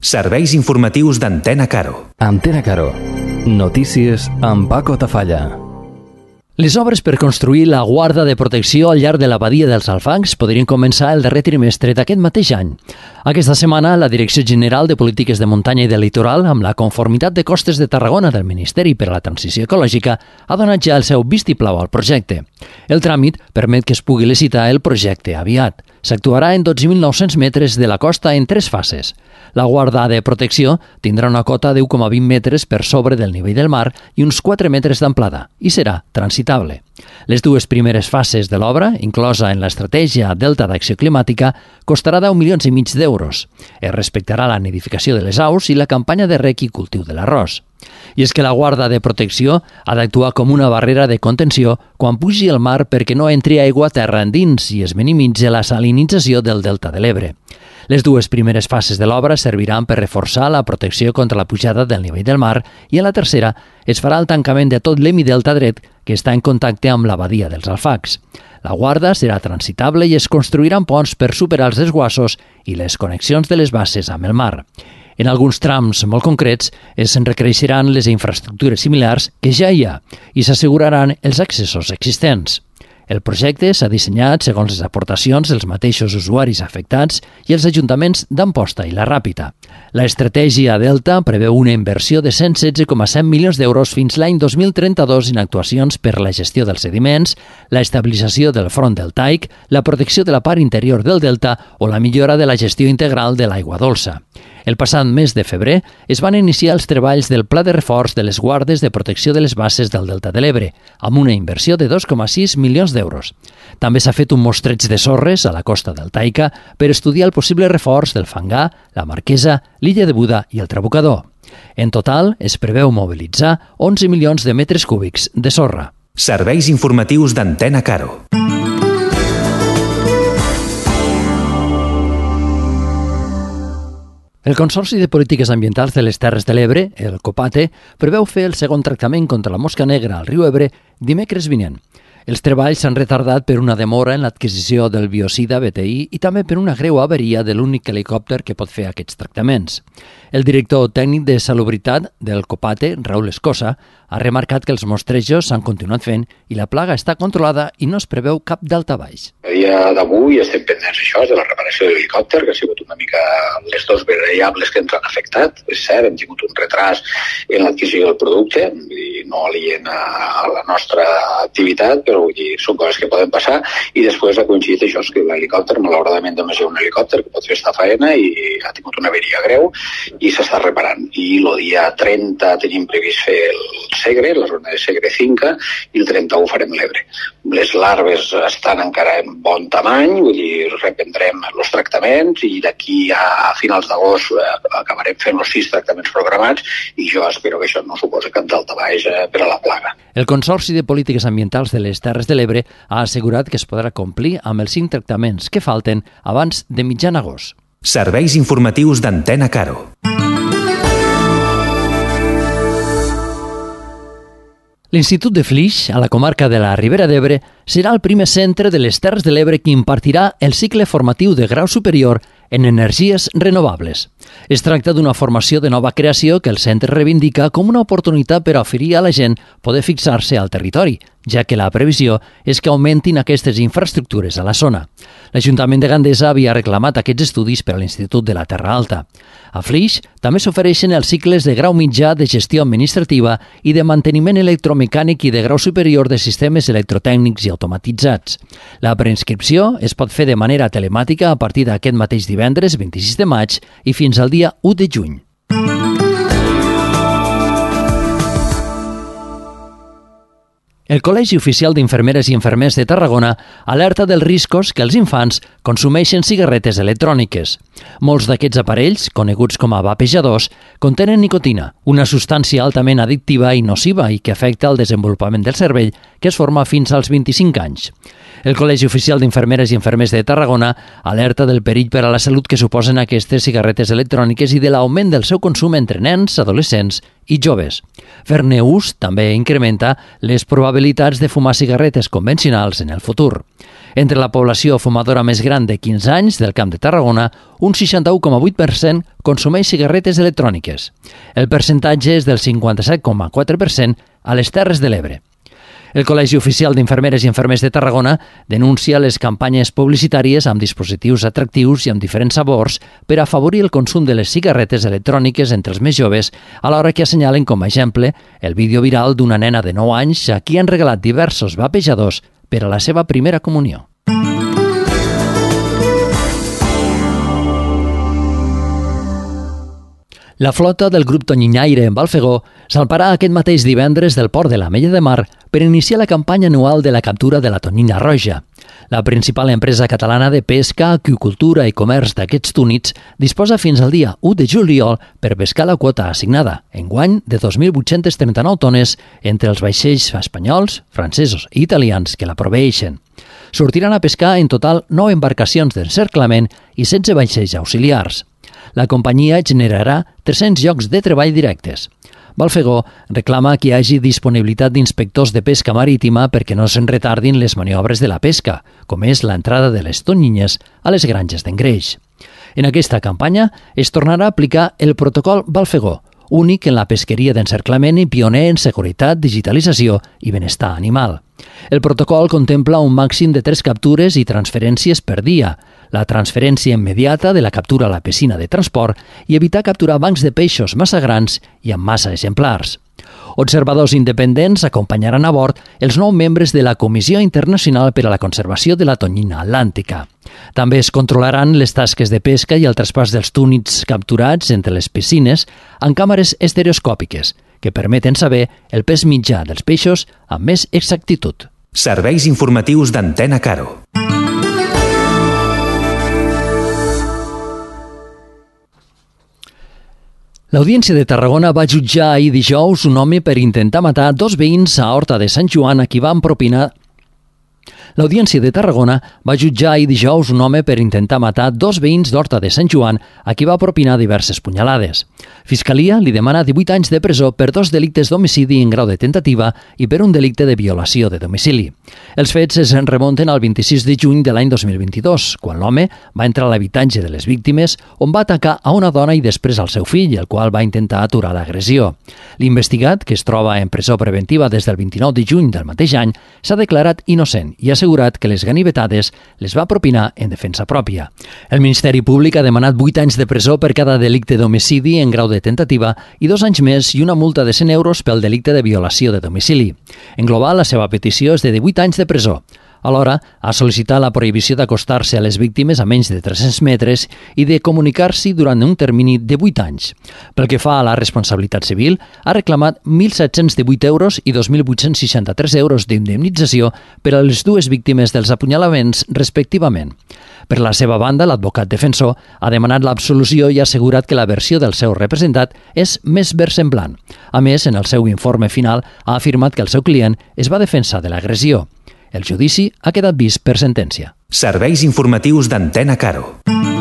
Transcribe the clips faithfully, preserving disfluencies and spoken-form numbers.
Serveis informatius d'Antena Caro. Antena Caro. Notícies amb Paco Tafalla. Les obres per construir la guarda de protecció al llarg de la badia dels Alfancs podrien començar el darrer trimestre d'aquest mateix any. Aquesta setmana, la Direcció General de Polítiques de Muntanya i del Litoral, amb la conformitat de Costes de Tarragona del Ministeri per a la Transició Ecològica, ha donat ja el seu vistiplau al projecte. El tràmit permet que es pugui licitar el projecte aviat. S'actuarà en dotze mil nou-cents metres de la costa en tres fases. La guarda de protecció tindrà una cota de u coma vint metres per sobre del nivell del mar i uns quatre metres d'amplada i serà transitable. Les dues primeres fases de l'obra, inclosa en l'estratègia Delta d'Acció Climàtica, costarà deu milions i mig d'euros. Es respectarà la nidificació de les aus i la campanya de rec i cultiu de l'arròs. I és que la guarda de protecció ha d'actuar com una barrera de contenció quan pugi el mar perquè no entri aigua a terra endins i es minimitzi la salinització del delta de l'Ebre. Les dues primeres fases de l'obra serviran per reforçar la protecció contra la pujada del nivell del mar i en la tercera es farà el tancament de tot l'hemidelta dret que està en contacte amb la badia dels Alfancs. La guarda serà transitable i es construiran ponts per superar els desguassos i les connexions de les basses amb el mar. En alguns trams molt concrets es requereixeran les infraestructures similars que ja hi ha i s'asseguraran els accessos existents. El projecte s'ha dissenyat segons les aportacions dels mateixos usuaris afectats i els ajuntaments d'Amposta i la Ràpita. La estratègia Delta preveu una inversió de cent setze coma set milions d'euros fins l'any dos mil trenta-dos en actuacions per la gestió dels sediments, la estabilització del front deltaic, la protecció de la part interior del delta o la millora de la gestió integral de l'aigua dolça. El passat mes de febrer es van iniciar els treballs del Pla de reforç de les guardes de protecció de les basses del Delta de l'Ebre, amb una inversió de dos coma sis milions d'euros. També s'ha fet un mostreig de sorres a la costa deltaica per estudiar el possible reforç del Fangar, la Marquesa, l'Illa de Buda i el Trabucador. En total, es preveu mobilitzar onze milions de metres cúbics de sorra. Serveis informatius d'Antena Caro. El Consorci de Polítiques Ambientals de les Terres de l'Ebre, el COPATE, preveu fer el segon tractament contra la mosca negra al riu Ebre dimecres vinent. Els treballs s'han retardat per una demora en l'adquisició del biocida B T I i també per una greu averia de l'únic helicòpter que pot fer aquests tractaments. El director tècnic de Salubritat del COPATE, Raül Escosa, ha remarcat que els mostrejos s'han continuat fent i la plaga està controlada i no es preveu cap daltabaix. A dia d'avui estem pendents això, de la reparació de l'helicòpter, que ha sigut una mica les dues variables que ens han afectat. És cert, hem tingut un retras en l'adquisició del producte, i no alien a la nostra activitat, però vull dir, són coses que poden passar, i després ha coincidit això, que l'helicòpter, malauradament, només hi ha un helicòpter que pot fer esta faena i ha tingut una averia greu i s'està reparant. I el dia trenta tenim previst fer el Segre, la zona de Segre Cinca, i el trenta-u farem l'Ebre. Les larves estan encara en bon tamany, vull dir, reprendrem els tractaments i d'aquí a finals d'agost acabarem fent els sis tractaments programats i jo espero que això no suposa cap daltabaix per a la plaga. El Consorci de Polítiques Ambientals de les Terres de l'Ebre ha assegurat que es podrà complir amb els cinc tractaments que falten abans de mitjan agost. Serveis informatius d'Antena Caro. L'Institut de Flix, a la comarca de la Ribera d'Ebre, serà el primer centre de les Terres de l'Ebre que impartirà el cicle formatiu de grau superior en energies renovables. Es tracta d'una formació de nova creació que el centre reivindica com una oportunitat per oferir a la gent poder fixar-se al territori, ja que la previsió és que augmentin aquestes infraestructures a la zona. L'Ajuntament de Gandesa havia reclamat aquests estudis per a l'Institut de la Terra Alta. A Flix també s'ofereixen els cicles de grau mitjà de gestió administrativa i de manteniment electromecànic i de grau superior de sistemes electrotècnics i automatitzats. La preinscripció es pot fer de manera telemàtica a partir d'aquest mateix divendres vint-i-sis de maig i fins al dia u de juny. El Col·legi Oficial d'Infermeres i Infermers de Tarragona alerta dels riscos que els infants consumeixen cigarretes electròniques. Molts d'aquests aparells, coneguts com a vapejadors, contenen nicotina, una substància altament addictiva i nociva i que afecta el desenvolupament del cervell, que es forma fins als vint-i-cinc anys. El Col·legi Oficial d'Infermeres i Infermers de Tarragona alerta del perill per a la salut que suposen aquestes cigarretes electròniques i de l'augment del seu consum entre nens, adolescents i joves. Fer-ne ús també incrementa les probabilitats de fumar cigarretes convencionals en el futur. Entre la població fumadora més gran de quinze anys del Camp de Tarragona, un seixanta-u coma vuit per cent consumeix cigarretes electròniques. El percentatge és del cinquanta-set coma quatre per cent a les Terres de l'Ebre. El Col·legi Oficial d'Infermeres i Infermers de Tarragona denuncia les campanyes publicitàries amb dispositius atractius i amb diferents sabors per afavorir el consum de les cigarretes electròniques entre els més joves, alhora que assenyalen com a exemple el vídeo viral d'una nena de nou anys a qui han regalat diversos vapejadors per a la seva primera comunió. La flota del grup Tonyinaire en Balfegó salparà aquest mateix divendres del port de l'Ametlla de Mar per iniciar la campanya anual de la captura de la tonyina roja. La principal empresa catalana de pesca, aqüicultura i comerç d'aquests túnids disposa fins al dia u de juliol per pescar la quota assignada, enguany de dos mil vuit-cents trenta-nou tones entre els vaixells espanyols, francesos i italians que la proveeixen. Sortiran a pescar en total nou embarcacions d'encerclament i setze vaixells auxiliars. La companyia generarà tres-cents llocs de treball directes. Balfegó reclama que hi hagi disponibilitat d'inspectors de pesca marítima perquè no se'n retardin les maniobres de la pesca, com és l'entrada de les tonyines a les granges d'engreix. En aquesta campanya es tornarà a aplicar el protocol Balfegó, únic en la pesqueria d'encerclament i pioner en seguretat, digitalització i benestar animal. El protocol contempla un màxim de tres captures i transferències per dia, la transferència immediata de la captura a la piscina de transport i evitar capturar bancs de peixos massa grans i amb massa exemplars. Observadors independents acompanyaran a bord els nou membres de la Comissió Internacional per a la Conservació de la Tonyina Atlàntica. També es controlaran les tasques de pesca i el traspàs dels túnids capturats entre les piscines amb càmeres estereoscòpiques que permeten saber el pes mitjà dels peixos amb més exactitud. Serveis informatius d'Antena Caro. L'Audiència de Tarragona va jutjar ahir dijous un home per intentar matar dos veïns a Horta de Sant Joan a qui van propinar L'Audiència de Tarragona va jutjar ahir dijous un home per intentar matar dos veïns d'Horta de Sant Joan a qui va propinar diverses punyalades. Fiscalia li demana divuit anys de presó per dos delictes d'homicidi en grau de tentativa i per un delicte de violació de domicili. Els fets es remunten al vint-i-sis de juny de l'any dos mil vint-i-dos, quan l'home va entrar a l'habitatge de les víctimes on va atacar a una dona i després al seu fill, el qual va intentar aturar l'agressió. L'investigat, que es troba en presó preventiva des del vint-i-nou de juny del mateix any, s'ha declarat innocent i ha assegurat que les ganivetades les va propinar en defensa pròpia. El Ministeri Públic ha demanat vuit anys de presó per cada delicte d'homicidi en grau de tentativa i dos anys més i una multa de cent euros pel delicte de violació de domicili. En global, la seva petició és de divuit anys de presó. Alhora, ha sol·licitat la prohibició d'acostar-se a les víctimes a menys de tres-cents metres i de comunicar-s'hi durant un termini de vuit anys. Pel que fa a la responsabilitat civil, ha reclamat mil set-cents divuit euros i dos mil vuit-cents seixanta-tres euros d'indemnització per a les dues víctimes dels apunyalaments, respectivament. Per la seva banda, l'advocat defensor ha demanat l'absolució i ha assegurat que la versió del seu representat és més versemblant. A més, en el seu informe final, ha afirmat que el seu client es va defensar de l'agressió. El judici ha quedat vist per sentència. Serveis informatius d'Antena Caro.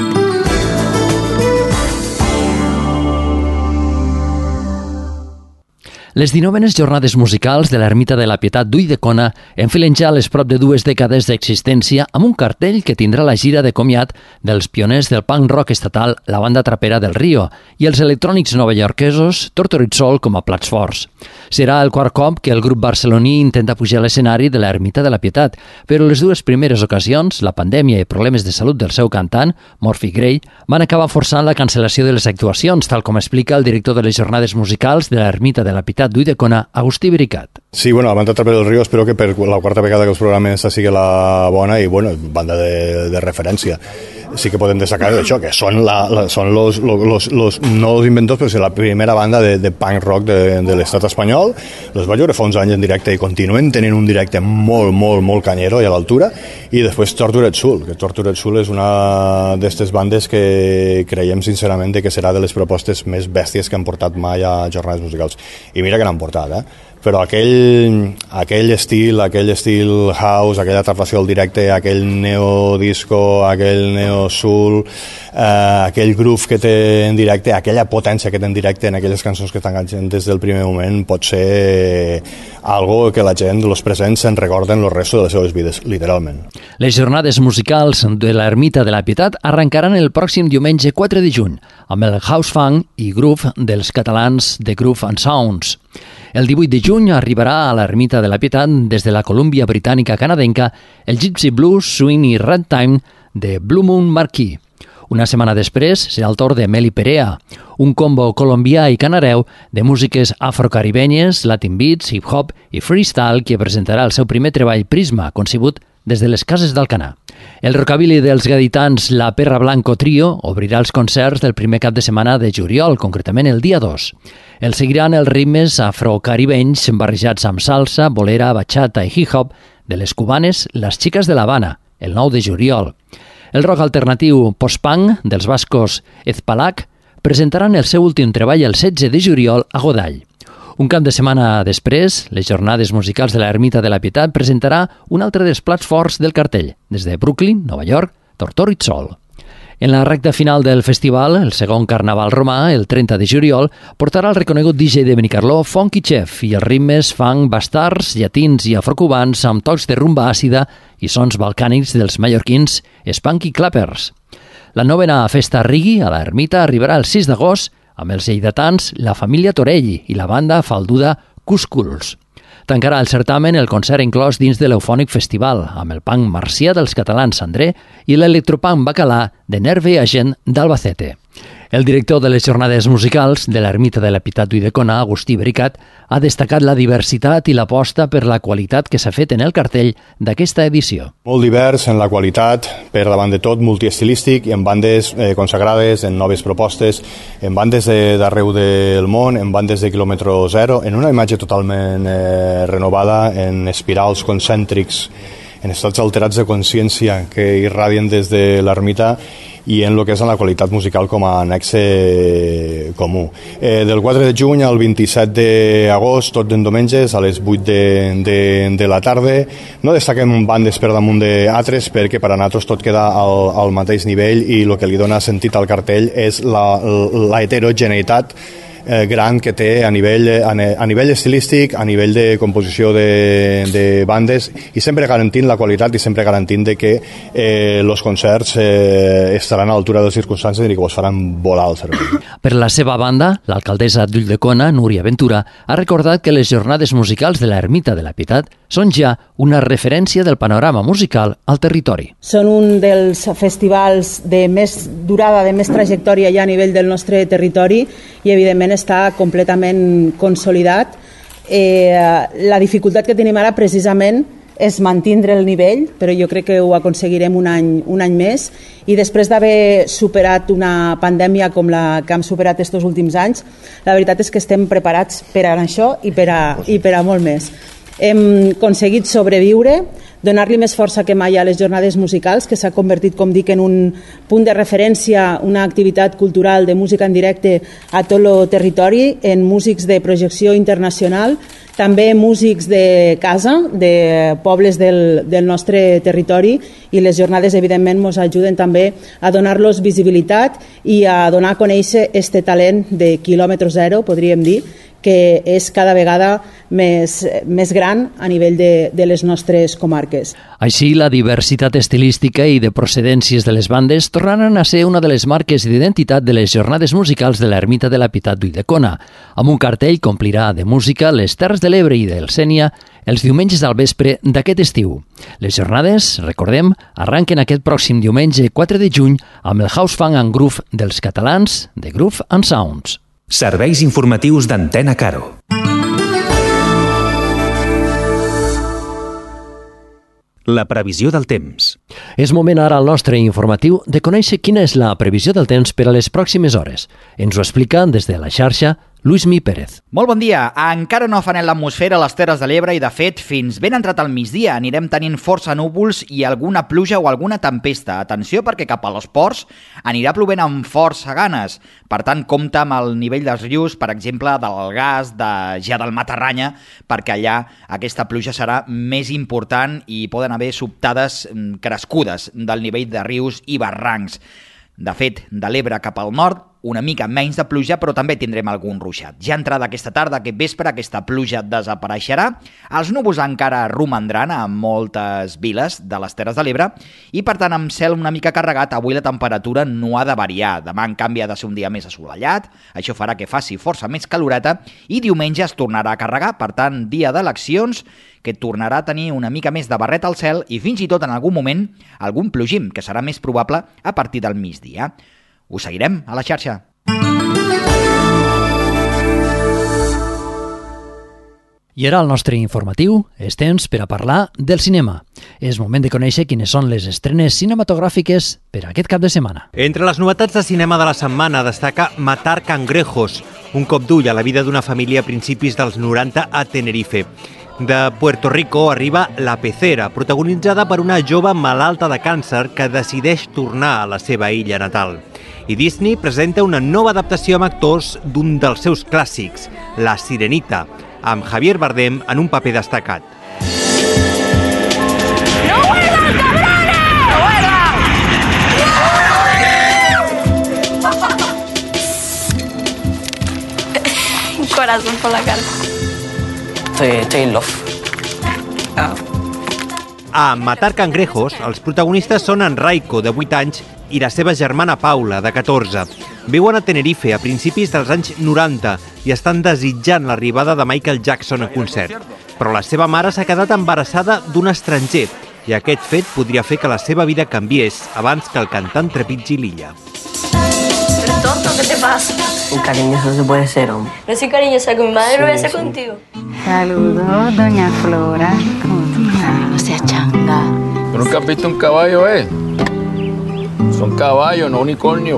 Les dinovenes jornades musicals de l'Ermita de la Pietat d'Ulldecona enfilen ja les prop de dues dècades d'existència amb un cartell que tindrà la gira de comiat dels pioners del punk rock estatal, la banda trapera del Rio, i els electrònics novaiorquesos Tortorid Soul com a plats forts. Serà el quart cop que el grup barceloní intenta pujar a l'escenari de l'Ermita de la Pietat, però les dues primeres ocasions, la pandèmia i problemes de salut del seu cantant, Murphy Gray, van acabar forçant la cancel·lació de les actuacions, tal com explica el director de les jornades musicals de l'Ermita de la Pietat d'Ulldecona, Agustí Bricat. Sí, bueno, la banda Trapera del Rio espero que per la quarta vegada que els programes sigui la bona i, bueno, banda de, de referència. Sí que podem destacar això, que són, la, la, són los, los, los, no els inventors, però sí la primera banda de, de punk rock de, de l'estat espanyol. Els vaig veure fa uns anys en directe i continuen tenint un directe molt, molt, molt canyero i a l'altura. I després Tortured Soul, que Tortured Soul és una d'aquestes bandes que creiem sincerament que serà de les propostes més bèsties que han portat mai a jornades musicals. I mira que n'han portat, eh? però aquell, aquell estil, aquell estil house, aquella traslació al directe, aquell neodisco, aquell neo-soul, eh, aquell groove que té en directe, aquella potència que té en directe en aquelles cançons que t'enganxen des del primer moment, pot ser algo que la gent, els presents, se'n recorden el resto de les seves vides, literalment. Les jornades musicals de l'Ermita de la Pietat arrencaran el pròxim diumenge quatre de juny amb el house funk i groove dels catalans de Groove and Sounds. El divuit de juny arribarà a l'Ermita de la Pietat des de la Colúmbia Britànica canadenca el Gypsy Blues, Swing i Ragtime de Blue Moon Marquee. Una setmana després serà el torn de Meli Perea, un combo colombià i canareu de músiques afrocaribenyes, latin beats, hip-hop i freestyle que presentarà el seu primer treball Prisma, concebut des de les cases d'Alcanar. El rockabilly dels gaditans La Perra Blanco Trio obrirà els concerts del primer cap de setmana de juliol, concretament el dia dos. El seguiran els ritmes afrocaribenys barrejats amb salsa, bolera, bachata i hip-hop de les cubanes Las Chicas de La Habana, el nou de juliol. El rock alternatiu post-punk dels bascos Ezpalak presentaran el seu últim treball el setze de juliol a Godall. Un cap de setmana després, les jornades musicals de l'Ermita de la Pietat presentarà un altre dels plats forts del cartell, des de Brooklyn, Nova York, Tortoritzol. En la recta final del festival, el segon carnaval romà, el trenta de juliol, portarà el reconegut D J de Benicarló, Funky Chef, i els ritmes funk bastards, llatins i afrocubans amb tocs de rumba àcida i sons balcànics dels mallorquins Spunky Clappers. La novena festa Rigui a l'Ermita arribarà el sis d'agost amb els lleidatans La Família Torelli i la banda falduda Cúsculs. Tancarà el certamen el concert inclòs dins de l'Eufònic Festival, amb el punk marcià dels catalans André i l'electropunk bacalà de Nerve Agent d'Albacete. El director de les jornades musicals de l'Ermita de la Pietat d'Ulldecona, Agustí Bericat, ha destacat la diversitat i l'aposta per la qualitat que s'ha fet en el cartell d'aquesta edició. Molt divers en la qualitat, per davant de tot multiestilístic, i en bandes eh, consagrades, en noves propostes, en bandes d'arreu de, del món, en bandes de quilòmetre zero, en una imatge totalment eh, renovada, en espirals concèntrics, en estats alterats de consciència que irradien des de l'ermita i en el que és en la qualitat musical com a annexe comú. Eh, del quatre de juny al vint-i-set d'agost, tot en diumenges, a les vuit de, de, de la tarda. No destaquem bandes per damunt d'altres perquè per a nosaltres tot queda al, al mateix nivell i el que li dona sentit al cartell és la, la heterogeneïtat Eh, gran que té a nivell, a, a nivell estilístic, a nivell de composició de, de bandes, i sempre garantint la qualitat i sempre garantint de que eh, els concerts eh, estaran a l'altura de les circumstàncies i que vos faran volar el cervell. Per la seva banda, l'alcaldessa d'Ulldecona, Núria Ventura, ha recordat que les jornades musicals de l'Ermita de la Pietat són ja una referència del panorama musical al territori. Són un dels festivals de més durada, de més trajectòria ja a nivell del nostre territori i evidentment està completament consolidat. Eh, la dificultat que tenim ara precisament és mantindre el nivell, però jo crec que ho aconseguirem un any, un any més, i després d'haver superat una pandèmia com la que hem superat estos últims anys, la veritat és que estem preparats per a això i per a, i per a molt més. Hem aconseguit sobreviure, donar-li més força que mai a les jornades musicals, que s'ha convertit, com dic, en un punt de referència, una activitat cultural de música en directe a tot el territori, en músics de projecció internacional, també músics de casa, de pobles del, del nostre territori, i les jornades, evidentment, ens ajuden també a donar-los visibilitat i a donar a conèixer este talent de quilòmetre zero, podríem dir, que és cada vegada més, més gran a nivell de, de les nostres comarques. Així, la diversitat estilística i de procedències de les bandes tornaran a ser una de les marques d'identitat de les jornades musicals de l'Ermita de la Pietat d'Ulldecona. Amb un cartell que omplirà de música les Terres de l'Ebre i del Sénia els diumenges al vespre d'aquest estiu. Les jornades, recordem, arranquen aquest pròxim diumenge quatre de juny amb el House Funk and Groove dels catalans de Groove and Sounds. Serveis informatius d'Antena Caro. La previsió del temps. És moment ara al nostre informatiu de conèixer quina és la previsió del temps per a les pròximes hores. Ens ho explica des de la xarxa Lluís Mi Pérez. Molt bon dia. Encara no ha afanat l'atmosfera a les Terres de l'Ebre i, de fet, fins ben entrat al migdia anirem tenint força núvols i alguna pluja o alguna tempesta. Atenció, perquè cap a les ports anirà plovent amb força ganes. Per tant, compta amb el nivell dels rius, per exemple, del Gas, de ja del Matarranya, perquè allà aquesta pluja serà més important i poden haver sobtades crescudes del nivell de rius i barrancs. De fet, de l'Ebre cap al nord, una mica menys de pluja, però també tindrem algun ruixat. Ja entrada aquesta tarda, aquest vespre, aquesta pluja desapareixerà. Els núvols encara romandran a moltes viles de les Terres de l'Ebre i, per tant, amb cel una mica carregat, avui la temperatura no ha de variar. Demà, en canvi, ha de ser un dia més assolellat. Això farà que faci força més caloreta i diumenge es tornarà a carregar. Per tant, dia d'eleccions que tornarà a tenir una mica més de barret al cel i fins i tot en algun moment algun plogim, que serà més probable a partir del migdia. Us seguirem a la xarxa. I ara el nostre informatiu és temps per a parlar del cinema. És moment de conèixer quines són les estrenes cinematogràfiques per a aquest cap de setmana. Entre les novetats de cinema de la setmana destaca Matar cangrejos, un cop d'ull a la vida d'una família a principis dels noranta a Tenerife. De Puerto Rico arriba La Pecera, protagonitzada per una jove malalta de càncer que decideix tornar a la seva illa natal. I Disney presenta una nova adaptació amb actors d'un dels seus clàssics, La Sirenita, amb Javier Bardem en un paper destacat. ¡No vuelvan, cabrones! ¡No vuelvan! Un corazón por la cara. Estoy, estoy in love. Oh. A Matar cangrejos, els protagonistes són en Raiko, de vuit anys, i la seva germana Paula, de catorze. Viuen a Tenerife a principis dels anys noranta i estan desitjant l'arribada de Michael Jackson a concert. Però la seva mare s'ha quedat embarassada d'un estranger i aquest fet podria fer que la seva vida canviés abans que el cantant trepitgi l'illa. Pero tonto, ¿qué te pasa? Un cariñoso se puede ser, hombre. No soy cariñosa, con mi madre lo voy a hacer contigo. Saludos, doña Flora. ¿Cómo tú estás? No seas changa. ¿Tú nunca has visto un caballo, eh? Són caballos, no unicornio.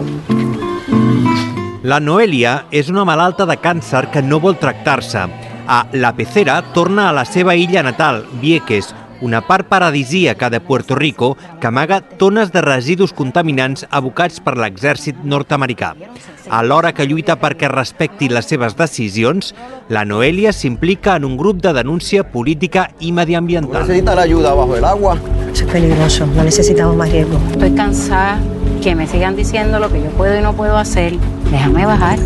La Noelia és una malalta de càncer que no vol tractar-se. A La Pecera torna a la seva illa natal, Vieques, una part paradisíaca de Puerto Rico que amaga tones de residus contaminants abocats per l'exèrcit nord-americà. Alhora que lluita perquè respecti les seves decisions, la Noelia s'implica en un grup de denúncia política i mediambiental. Necesita la ayuda bajo el agua. Eso es peligroso, no necesitamos más riesgo. Estoy cansada que me sigan diciendo lo que yo puedo y no puedo hacer. Déjame bajar.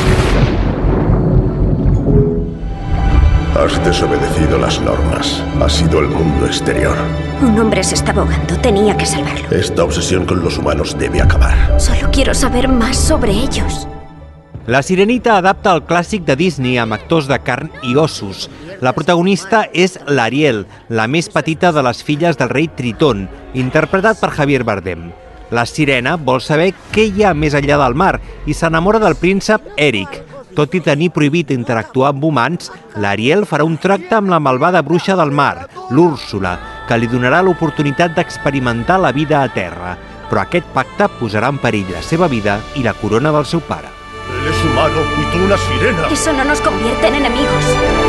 Has desobedecido las normas. Has sido el mundo exterior. Un hombre se estaba ahogando. Tenía que salvarlo. Esta obsesión con los humanos debe acabar. Solo quiero saber más sobre ellos. La Sirenita adapta el clàssic de Disney amb actors de carn i ossos. La protagonista és l'Ariel, la més petita de les filles del rei Tritón, interpretat per Javier Bardem. La sirena vol saber què hi ha més enllà del mar i s'enamora del príncep Eric. Tot i tenir prohibit interactuar amb humans, l'Ariel farà un tracte amb la malvada bruixa del mar, l'Úrsula, que li donarà l'oportunitat d'experimentar la vida a terra. Però aquest pacte posarà en perill la seva vida i la corona del seu pare. Él es humano y tú una sirena. Eso no nos convierte en enemigos.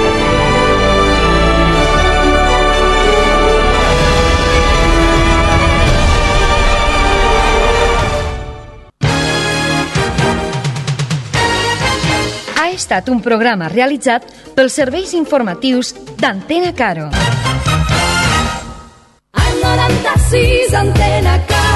Ha estat un programa realitzat pels serveis informatius d'Antena Caro. Al noranta-sis, Antena Caro.